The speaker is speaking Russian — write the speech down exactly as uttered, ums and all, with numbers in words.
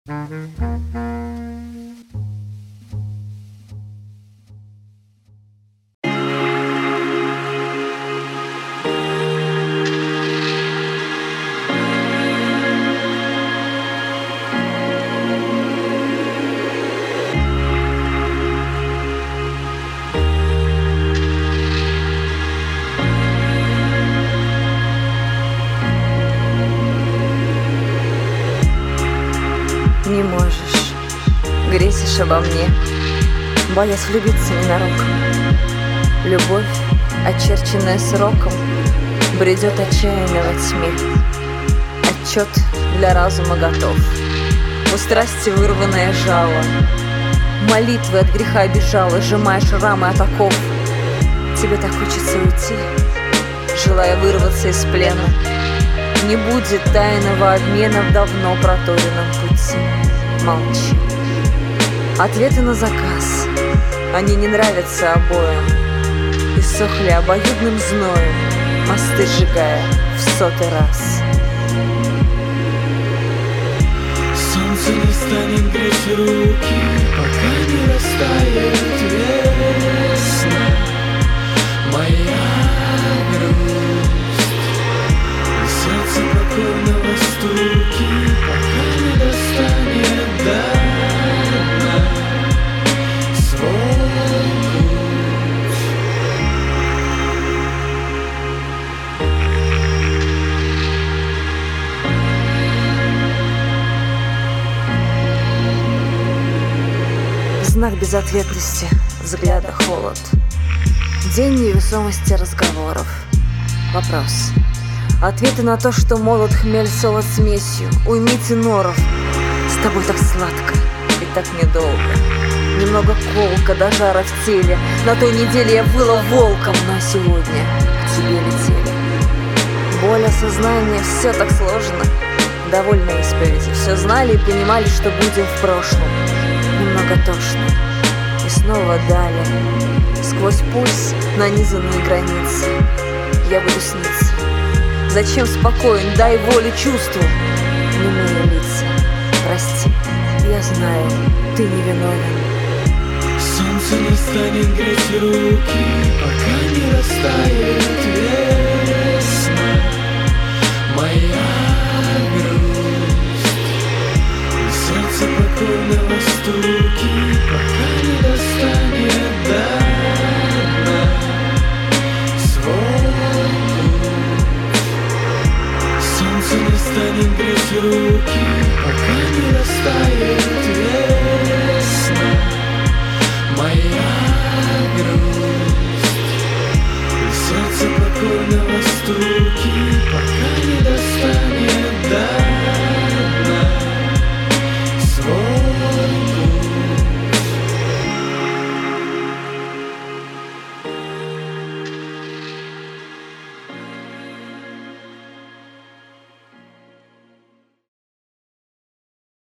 Не можешь, грезишь обо мне, боясь влюбиться ненароком. Любовь, очерченная сроком, бредет отчаянно во тьме. Отчет для разума готов, у страсти вырванное жало. Молитвы от греха бежала, сжимаешь рамы от оков. Тебе так хочется уйти, желая вырваться из плена. Не будет тайного обмена в давно проторенном пути. Молчи. Ответы на заказ, они не нравятся обоим. Иссохли обоюдным зноем, мосты сжигая в сотый раз. Солнце не станет греть руки, пока не растает весна. Моя грусть, сердце покорного стуки, пока не достанет до дна свой путь. Знак безответности, взгляда холод. День невесомости разговоров. Вопрос. Ответы на то, что молод хмель солод смесью. Уймите норов. С тобой так сладко и так недолго. Немного колка до жара в теле. На той неделе я была волком, но сегодня к тебе летели. Боль осознания, все так сложно. Довольно исповеди. Все знали и понимали, что будем в прошлом. Немного тошно. И снова далее. Сквозь пульс нанизанные границы. Я буду сниться. Зачем спокоен? Дай волю чувству. Немые лица. Прости, я знаю, ты не виновен. Солнце не станет греть руки, пока не растает весна. Моя грусть, сердце покорного стуки, пока не достанет до дна свой путь. Солнце не станет греть руки, пока не растает весна. Моя грусть, сердце покорного стуки, пока не достанет до